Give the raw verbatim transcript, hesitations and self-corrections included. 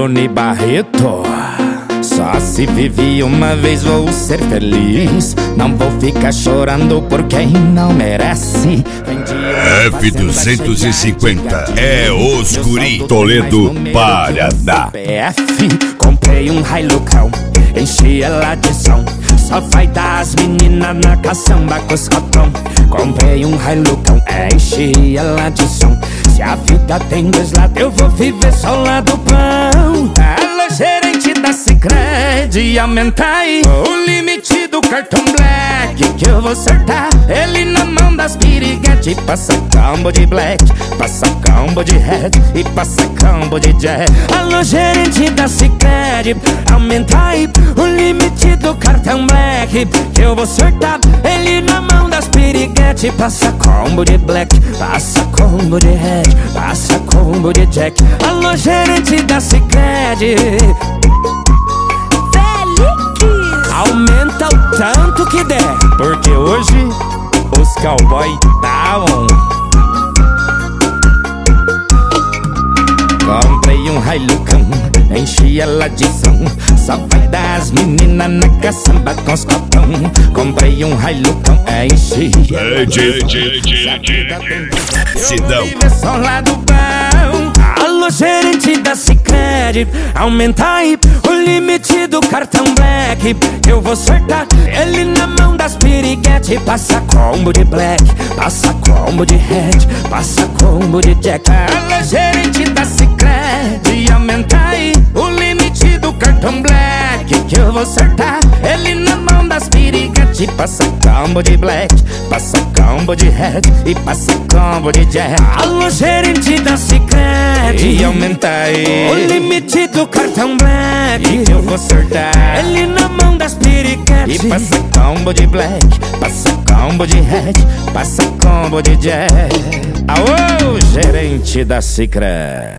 Rony Barreto. Só se vive uma vez, vou ser feliz. Não vou ficar chorando por quem não merece. F duzentos e cinquenta é os guri Toledo, Paraná. Comprei um Hilucão, enchi ela de som. Só vai dar as meninas na caçamba com os cotão. Comprei um Hilucão, enchi ela de som. Se a vida tem dois lados, eu vou viver só o lado bom. Alô, gerente da Sicredi, aumenta aí o limite do cartão Black, que eu vou acertar ele na mão das piriguete. Passa combo de Black, passa combo de Red e passa combo de Jack. Alô, gerente da Sicredi, aumenta aí o limite do cartão Black, que eu vou acertar ele na mão das piriguete. Passa combo de Black, passa combo de Red, passa combo de Jack. Alô, gerente da Sicredi, aumenta o tanto que der, porque hoje os cowboy tá on. Comprei um Hilucão, enchi ela de som. Só vai dar as meninas na caçamba com os cotão. Comprei um Hilucão, enchi ela de som. Sidão. Só lado bom. Alô, gerente da Sicredi, aumenta aí o limite do cartão Black, eu vou acertar ele na mão das piriguete. Passa combo de Black, passa combo de Red, passa combo de Jack. Alô, gerente da Sicredi, aumenta aí o limite do cartão Black, que eu vou acertar ele na mão das piriguete. Passa combo de Black, passa combo de Red e passa combo de Jack. Alô, gerente da Sicredi, e aumenta aí o limite do cartão Black, que eu vou acertar ele na mão das piriguete. E passa combo de Black, passa combo de Red, passa combo de Jack. Aô, gerente da Sicredi.